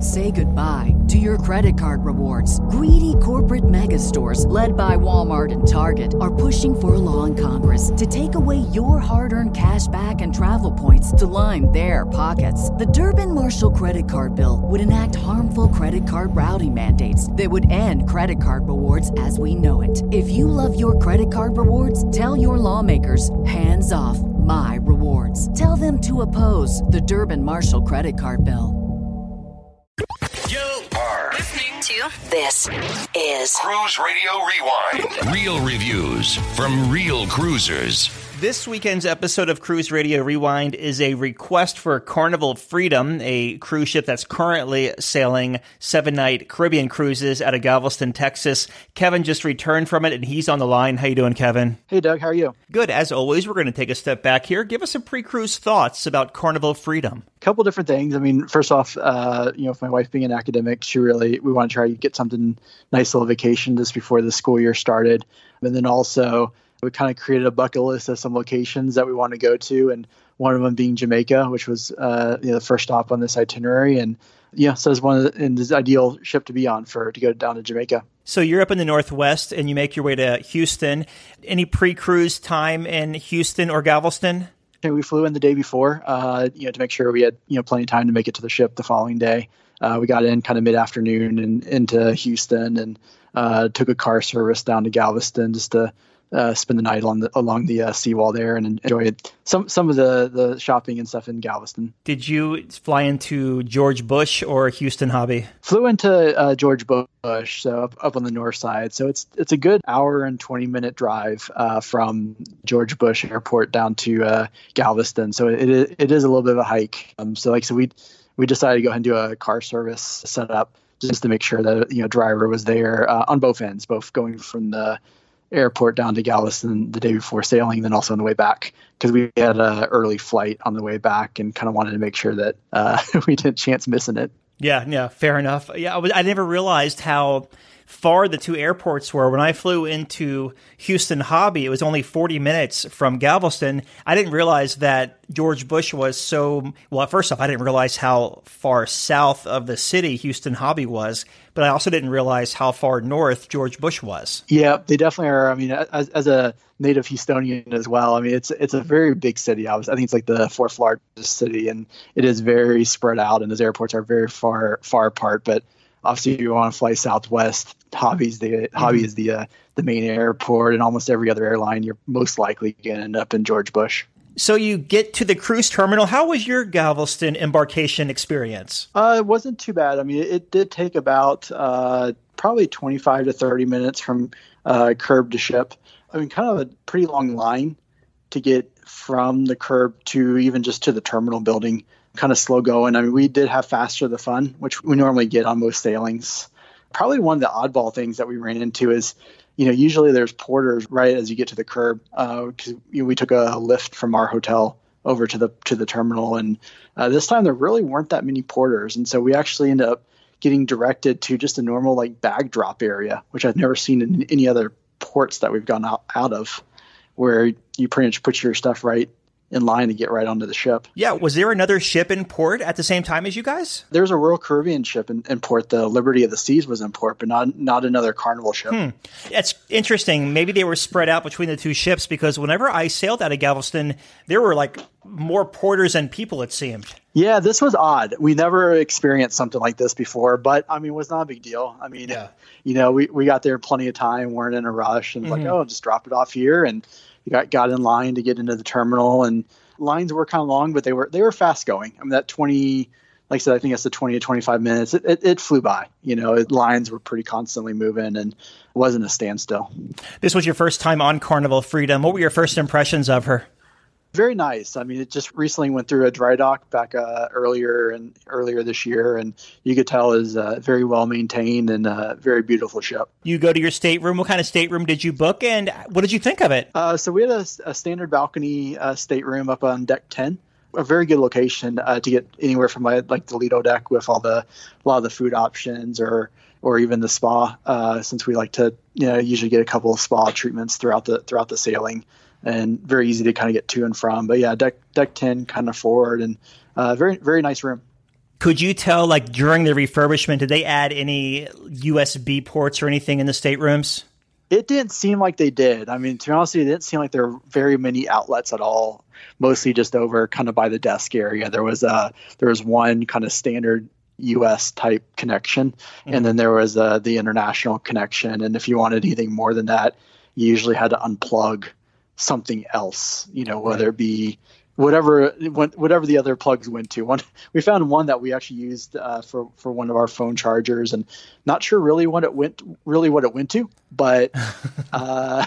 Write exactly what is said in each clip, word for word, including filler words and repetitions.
Say goodbye to your credit card rewards. Greedy corporate mega stores, led by Walmart and Target, are pushing for a law in Congress to take away your hard-earned cash back and travel points to line their pockets. The Durbin-Marshall credit card bill would enact harmful credit card routing mandates that would end credit card rewards as we know it. If you love your credit card rewards, tell your lawmakers, hands off my rewards. Tell them to oppose the Durbin-Marshall credit card bill. You are listening to This is Cruise Radio Rewind. Real reviews from real cruisers. This weekend's episode of Cruise Radio Rewind is a request for Carnival Freedom, a cruise ship that's currently sailing seven-night Caribbean cruises out of Galveston, Texas. Kevin just returned from it, and he's on the line. How you doing, Kevin? Hey, Doug. How are you? Good. As always, we're going to take a step back here. Give us some pre-cruise thoughts about Carnival Freedom. A couple different things. I mean, first off, uh, you know, with my wife being an academic, she really, we want to try to get something nice little vacation just before the school year started. And then also, we kind of created a bucket list of some locations that we want to go to, and one of them being Jamaica, which was uh, you know, the first stop on this itinerary. And yeah, so it's one of the, and this ideal ship to be on for to go down to Jamaica. So you're up in the Northwest, and you make your way to Houston. Any pre-cruise time in Houston or Galveston? And we flew in the day before, uh, you know, to make sure we had you know plenty of time to make it to the ship the following day. Uh, we got in kind of mid-afternoon and into Houston, and uh, took a car service down to Galveston just to Uh, spend the night on the, along the uh, seawall there and enjoy it. Some some of the, the shopping and stuff in Galveston. Did you fly into George Bush or Houston Hobby? Flew into uh, George Bush, so up, up on the north side. So it's it's a good hour and twenty minute drive uh, from George Bush Airport down to uh, Galveston. So it it, it is a little bit of a hike. Um, so like so we we decided to go ahead and do a car service setup just to make sure that you know driver was there uh, on both ends, both going from the airport down to Galveston the day before sailing, then also on the way back, because we had an early flight on the way back and kind of wanted to make sure that uh, we didn't chance missing it. Yeah, yeah, fair enough. Yeah, I, was, I never realized how far the two airports were. When I flew into Houston Hobby, it was only forty minutes from Galveston. I didn't realize that George Bush was so, well, first off, I didn't realize how far south of the city Houston Hobby was, but I also didn't realize how far north George Bush was. Yeah, they definitely are. I mean, as, as a native Houstonian as well, I mean, it's it's a very big city. I was, I think it's like the fourth largest city, and it is very spread out, and those airports are very far far apart. But obviously, if you want to fly Southwest, Hobby's the mm-hmm. Hobby is the uh, the main airport, and almost every other airline, you're most likely going to end up in George Bush. So you get to the cruise terminal. How was your Galveston embarkation experience? Uh, it wasn't too bad. I mean, it, it did take about uh, probably twenty-five to thirty minutes from uh, curb to ship. I mean, kind of a pretty long line to get from the curb to even just to the terminal building. Kind of slow going. I mean, we did have faster the fun, which we normally get on most sailings. Probably one of the oddball things that we ran into is, you know, usually there's porters right as you get to the curb, because uh, you know, we took a lift from our hotel over to the to the terminal, and uh, this time there really weren't that many porters, and so we actually ended up getting directed to just a normal like bag drop area, which I've never seen in any other ports that we've gone out, out of, where you pretty much put your stuff right in line to get right onto the ship. Yeah. Was there another ship in port at the same time as you guys? There's a Royal Caribbean ship in, in port. The Liberty of the Seas was in port, but not not another Carnival ship. Hmm. It's interesting. Maybe they were spread out between the two ships, because whenever I sailed out of Galveston, there were like more porters than people, it seemed. Yeah, this was odd. We never experienced something like this before, but I mean, it was not a big deal. I mean, yeah. you know, we, we got there plenty of time, weren't in a rush, and mm-hmm. like, oh, just drop it off here. And you got, got in line to get into the terminal, and lines were kind of long, but they were they were fast going. I mean, that twenty, like I said, I think it's the twenty to twenty-five minutes. It, it, it flew by. You know, it, lines were pretty constantly moving, and it wasn't a standstill. This was your first time on Carnival Freedom. What were your first impressions of her? Very nice. I mean, it just recently went through a dry dock back uh, earlier and earlier this year, and you could tell is uh, very well maintained and a very beautiful ship. You go to your stateroom. What kind of stateroom did you book, and what did you think of it? Uh, so we had a, a standard balcony uh, stateroom up on deck ten. A very good location uh, to get anywhere from my, like the Lido deck with all the a lot of the food options, or or even the spa. Uh, since we like to, you know, usually get a couple of spa treatments throughout the throughout the sailing. And very easy to kind of get to and from. But yeah, deck deck ten kind of forward, and uh, very, very nice room. Could you tell, like, during the refurbishment, did they add any U S B ports or anything in the staterooms? It didn't seem like they did. I mean, to be honest with you, it didn't seem like there were very many outlets at all, mostly just over kind of by the desk area. There was a, there was one kind of standard U S type connection, mm-hmm. and then there was uh, the international connection. And if you wanted anything more than that, you usually had to unplug something else, you know, whether it be whatever whatever the other plugs went to. One, we found one that we actually used uh, for for one of our phone chargers, and not sure really what it went really what it went to, but uh,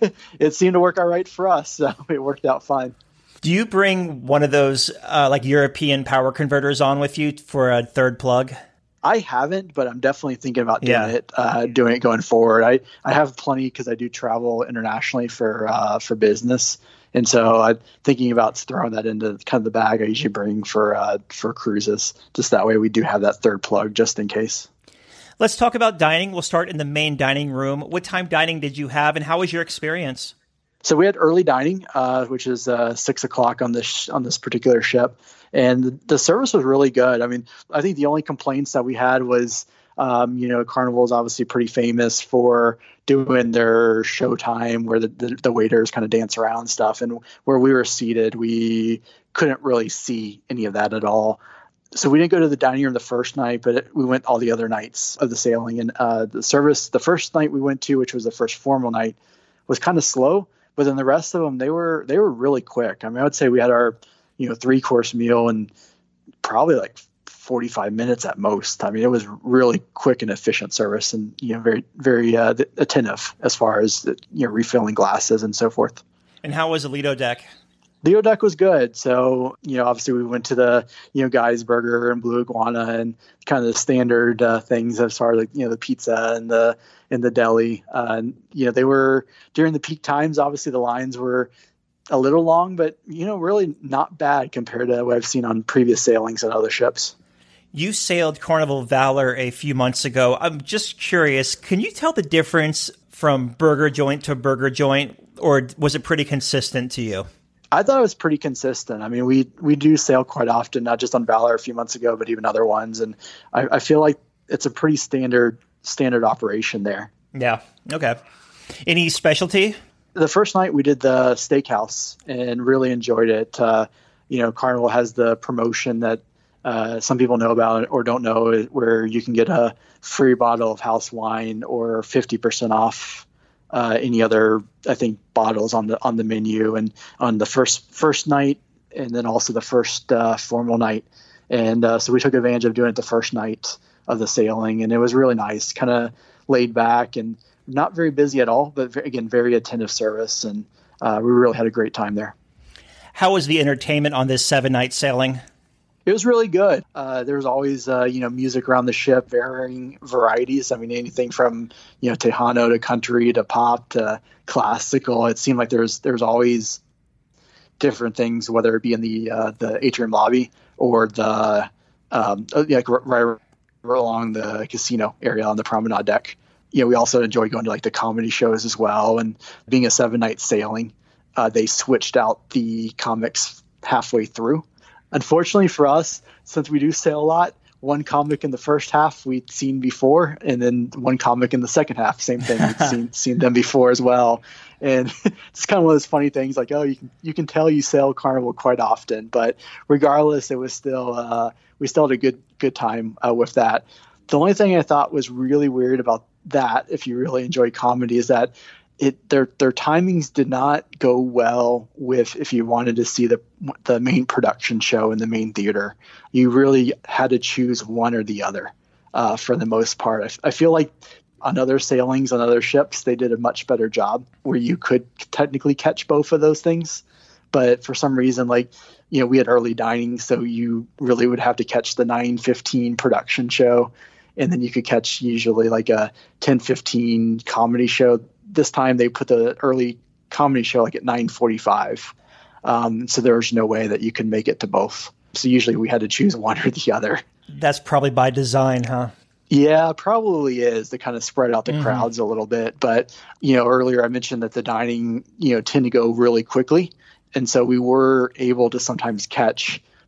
it seemed to work all right for us. So it worked out fine. Do you bring one of those uh, like European power converters on with you for a third plug? I haven't, but I'm definitely thinking about doing yeah. it, uh, doing it going forward. I, I have plenty because I do travel internationally for uh, for business. And so I'm thinking about throwing that into kind of the bag I usually bring for uh, for cruises. Just that way we do have that third plug just in case. Let's talk about dining. We'll start in the main dining room. What time dining did you have, and how was your experience? So we had early dining, uh, which is uh, six o'clock on this sh- on this particular ship, and the, the service was really good. I mean, I think the only complaints that we had was, um, you know, Carnival is obviously pretty famous for doing their showtime where the, the, the waiters kind of dance around and stuff, and where we were seated, we couldn't really see any of that at all. So we didn't go to the dining room the first night, but it, we went all the other nights of the sailing. And uh, the service, the first night we went to, which was the first formal night, was kind of slow. But then the rest of them, they were they were really quick. I mean, I would say we had our, you know, three course meal in probably like forty-five minutes at most. I mean, it was really quick and efficient service, and you know, very very uh, attentive as far as you know refilling glasses and so forth. And how was the Lido deck? Lido deck was good. So you know, obviously we went to the you know Guy's Burger and Blue Iguana and kind of the standard uh, things as far as like you know the pizza and the in the deli. Uh, and, you know, they were during the peak times, obviously the lines were a little long, but, you know, really not bad compared to what I've seen on previous sailings on other ships. You sailed Carnival Valor a few months ago. I'm just curious, can you tell the difference from burger joint to burger joint, or was it pretty consistent to you? I thought it was pretty consistent. I mean, we, we do sail quite often, not just on Valor a few months ago, but even other ones. And I, I feel like it's a pretty standard standard operation there. Yeah. Okay. Any specialty? The first night we did the steakhouse and really enjoyed it. Uh, you know, Carnival has the promotion that uh, some people know about or don't know, where you can get a free bottle of house wine or fifty percent off uh, any other, I think, bottles on the on the menu. And on the first first night, and then also the first uh, formal night. And uh, so we took advantage of doing it the first night of the sailing, and it was really nice, kind of laid back and not very busy at all, but again, very attentive service, and uh, we really had a great time there. How was the entertainment on this seven night sailing? It was really good. Uh, there was always, uh, you know, music around the ship, varying varieties. I mean, anything from, you know, Tejano to country to pop to classical. It seemed like there was, there was always different things, whether it be in the, uh, the atrium lobby or the, um, like right along the casino area on the promenade deck. You know, we also enjoy going to like the comedy shows as well. And being a seven night sailing, uh, they switched out the comics halfway through. Unfortunately for us, since we do sail a lot, one comic in the first half we'd seen before, and then one comic in the second half, same thing, we'd seen seen them before as well. And it's kind of one of those funny things, like, oh, you can you can tell you sail Carnival quite often, but regardless, it was still uh, we still had a good good time uh, with that. The only thing I thought was really weird about that, if you really enjoy comedy, is that it their their timings did not go well with if you wanted to see the the main production show in the main theater. You really had to choose one or the other uh, for the most part. I, I feel like on other sailings on other ships, they did a much better job where you could technically catch both of those things. But for some reason, like, you know, we had early dining, so you really would have to catch the nine fifteen production show, and then you could catch usually like a ten fifteen comedy show. This time they put the early comedy show like at nine forty-five. Um, so there was no way that you could make it to both. So usually we had to choose one or the other. That's probably by design, huh? Yeah, probably is, to kind of spread out the mm-hmm. crowds a little bit. But, you know, earlier I mentioned that the dining, you know, tend to go really quickly. And so we were able to sometimes catch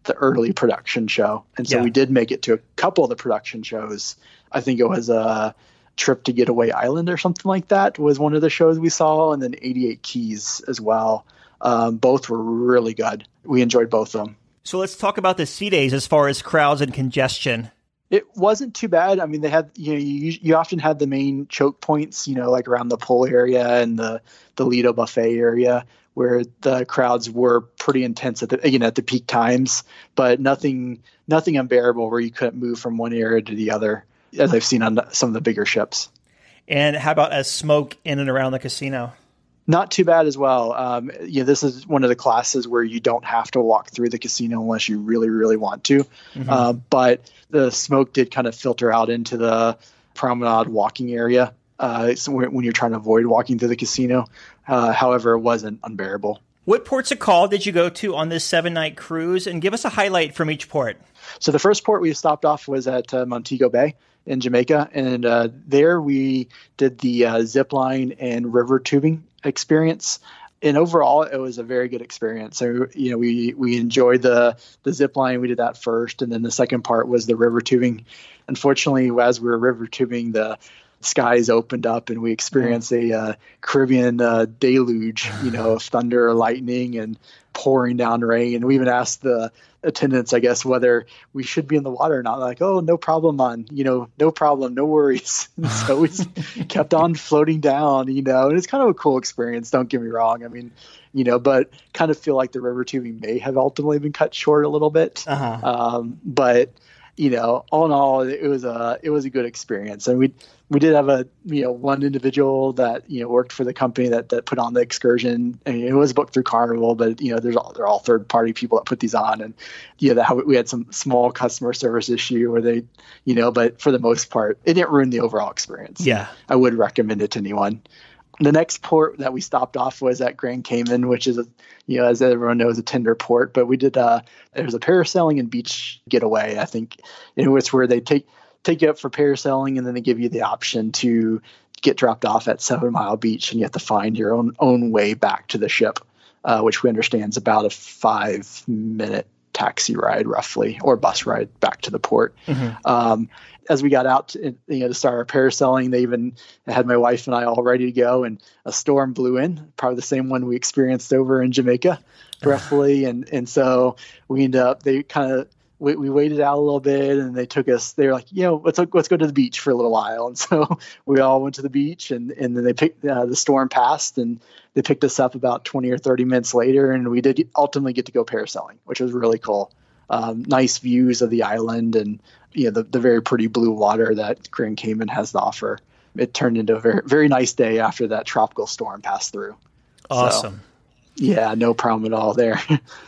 the early production show. And so Yeah. we did make it to a couple of the production shows. I think it was a Trip to Getaway Island or something like that was one of the shows we saw, and then eighty-eight Keys as well. Um, both were really good. We enjoyed both of them. So let's talk about the sea days as far as crowds and congestion. It wasn't too bad. I mean, they had, you know, you, you often had the main choke points, you know, like around the pool area and the, the Lido buffet area, where the crowds were pretty intense at the, you know, at the peak times, but nothing, nothing unbearable where you couldn't move from one area to the other, as I've seen on some of the bigger ships. And how about as smoke in and around the casino? Not too bad as well. Um, you know, this is one of the classes where you don't have to walk through the casino unless you really, really want to. Mm-hmm. Uh, but the smoke did kind of filter out into the promenade walking area uh, so when you're trying to avoid walking through the casino. Uh, however, it wasn't unbearable. What ports of call did you go to on this seven-night cruise? And give us a highlight from each port. So the first port we stopped off was at uh, Montego Bay in Jamaica. And uh, there we did the uh, zip line and river tubing experience. And overall, it was a very good experience. So, you know, we, we enjoyed the, the zip line. We did that first. And then the second part was the river tubing. Unfortunately, as we were river tubing, the skies opened up and we experienced a uh, Caribbean uh, deluge, you know, of thunder, lightning, and pouring down rain. And we even asked the attendants, I guess, whether we should be in the water or not. Like, oh, no problem, on, you know, no problem, no worries. And so we kept on floating down, you know, and it's kind of a cool experience. Don't get me wrong. I mean, you know, but kind of feel like the river tubing may have ultimately been cut short a little bit. Uh-huh. Um, but, you know, all in all, it was a, it was a good experience. And we, we did have a, you know, one individual that, you know, worked for the company that, that put on the excursion. I mean, it was booked through Carnival, but, you know, there's all, they're all third party people that put these on. And, you know, that we had some small customer service issue where they, you know, but for the most part, it didn't ruin the overall experience. Yeah. I would recommend it to anyone. The next port that we stopped off was at Grand Cayman, which is, a, you know, as everyone knows, a tender port. But we did, uh, there was a parasailing and beach getaway, I think, in which where they take, take you up for parasailing, and then they give you the option to get dropped off at Seven Mile Beach, and you have to find your own own way back to the ship, uh, which we understand is about a five minute taxi ride roughly, or bus ride back to the port. Mm-hmm. Um, as we got out to, you know, to start our parasailing, they even had my wife and I all ready to go, and a storm blew in, probably the same one we experienced over in Jamaica, roughly. and and so we ended up, they kind of, We, we waited out a little bit, and they took us, they were like, you know, let's, let's go to the beach for a little while. And so we all went to the beach, and, and then they picked, uh, the storm passed, and they picked us up about twenty or thirty minutes later. And we did ultimately get to go parasailing, which was really cool. Um, nice views of the island, and, you know, the, the very pretty blue water that Grand Cayman has to offer. It turned into a very, very nice day after that tropical storm passed through. Awesome. So, yeah, no problem at all there.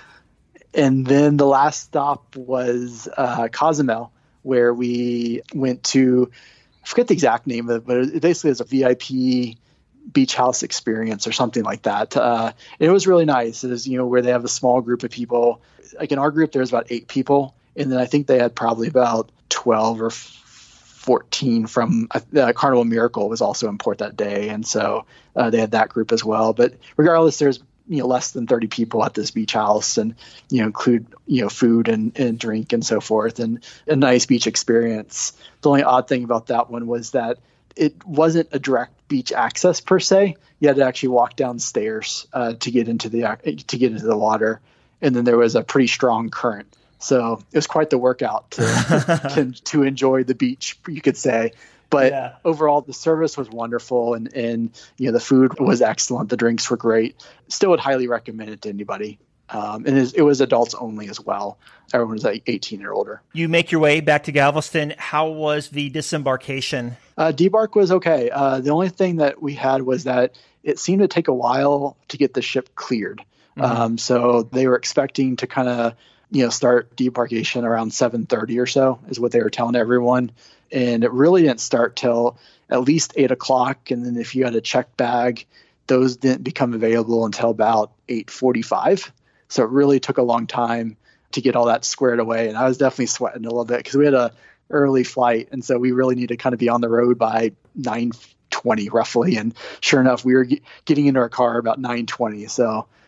And then the last stop was uh, Cozumel, where we went to, I forget the exact name of it, but it basically is a V I P beach house experience or something like that. Uh, it was really nice. It is, you know, where they have a small group of people. Like in our group, there's about eight people. And then I think they had probably about twelve or fourteen from uh, Carnival Miracle was also in port that day. And so uh, they had that group as well. But regardless, there's, you know, less than thirty people at this beach house, and, you know, include, you know, food and, and drink and so forth, and a nice beach experience. The only odd thing about that one was that it wasn't a direct beach access per se. You had to actually walk downstairs uh, to get into the, to get into the water. And then there was a pretty strong current. So it was quite the workout to, to, to enjoy the beach, you could say. But yeah, overall, the service was wonderful, and, and, you know, the food was excellent. The drinks were great. Still would highly recommend it to anybody. Um, and it was, it was adults only as well. Everyone was like eighteen or older. You make your way back to Galveston. How was the disembarkation? Uh, debark was okay. Uh, the only thing that we had was that it seemed to take a while to get the ship cleared. Mm-hmm. Um, so they were expecting to kind of, you know, start debarkation around seven thirty or so is what they were telling everyone. And it really didn't start till at least eight o'clock. And then if you had a check bag, those didn't become available until about eight forty-five. So it really took a long time to get all that squared away. And I was definitely sweating a little bit because we had a early flight. And so we really needed to kind of be on the road by nine twenty roughly. And sure enough, we were g- getting into our car about nine twenty. So it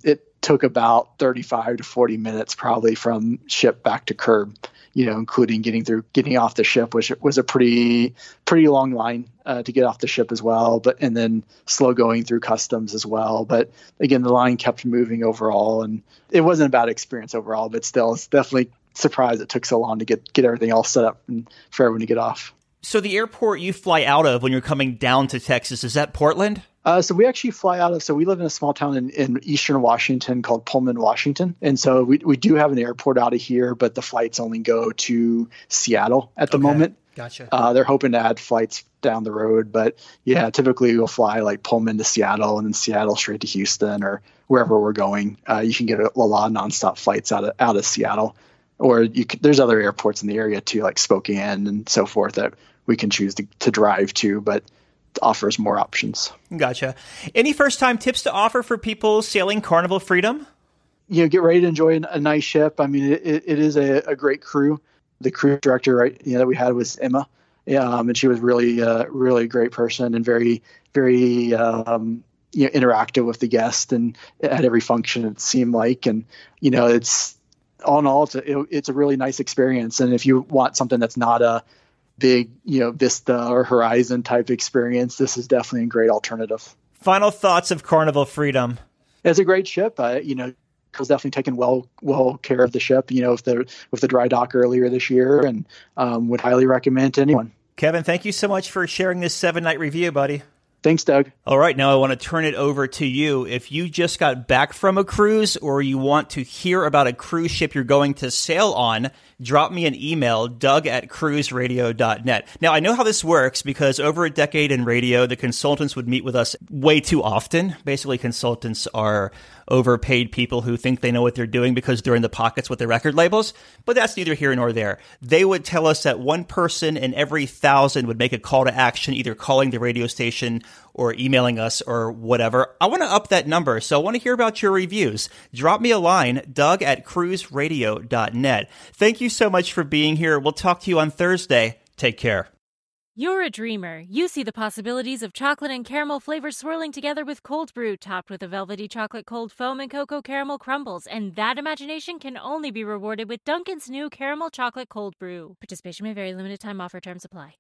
took about thirty-five to forty minutes probably from ship back to curb, you know, including getting through, getting off the ship, which was a pretty, pretty long line uh, to get off the ship as well. But, and then slow going through customs as well. But again, the line kept moving overall, and it wasn't a bad experience overall, but still, it's definitely surprised it took so long to get, get everything all set up and for everyone to get off. So the airport you fly out of when you're coming down to Texas, is that Portland? Uh, so we actually fly out of, so we live in a small town in, in eastern Washington called Pullman, Washington. And so we, we do have an airport out of here, but the flights only go to Seattle at the Okay. moment. Gotcha. Uh, they're hoping to add flights down the road, but yeah, typically we'll fly like Pullman to Seattle and then Seattle straight to Houston or wherever we're going. Uh, you can get a, a lot of nonstop flights out of, out of Seattle, or you could, there's other airports in the area too, like Spokane and so forth that we can choose to, to drive to, but offers more options. Gotcha. Any first-time tips to offer for people sailing Carnival Freedom? You know, get ready to enjoy a nice ship. I mean, it, it is a, a great crew. The crew director, right, you know, that we had was Emma, um, and she was really, uh, really a great person and very, very, um, you know, interactive with the guest and at every function. It seemed like, and you know, it's all in all, it's a, it, it's a really nice experience. And if you want something that's not a big, you know, Vista or Horizon type experience, this is definitely a great alternative. Final thoughts of Carnival Freedom. It's a great ship. Uh, you know, was definitely taking well, well care of the ship, you know, with the, with the dry dock earlier this year, and um, would highly recommend to anyone. Kevin, thank you so much for sharing this seven night review, buddy. Thanks, Doug. All right, now I want to turn it over to you. If you just got back from a cruise or you want to hear about a cruise ship you're going to sail on, drop me an email, doug at cruise radio dot net. Now, I know how this works because over a decade in radio, the consultants would meet with us way too often. Basically, consultants are overpaid people who think they know what they're doing because they're in the pockets with the record labels, but that's neither here nor there. They would tell us that one person in every thousand would make a call to action, either calling the radio station or emailing us or whatever. I want to up that number, so I want to hear about your reviews. Drop me a line, doug at cruise radio dot net. Thank you so much for being here. We'll talk to you on Thursday. Take care. You're a dreamer. You see the possibilities of chocolate and caramel flavors swirling together with cold brew, topped with a velvety chocolate cold foam and cocoa caramel crumbles. And that imagination can only be rewarded with Dunkin's new caramel chocolate cold brew. Participation may vary. Limited time offer. Terms apply.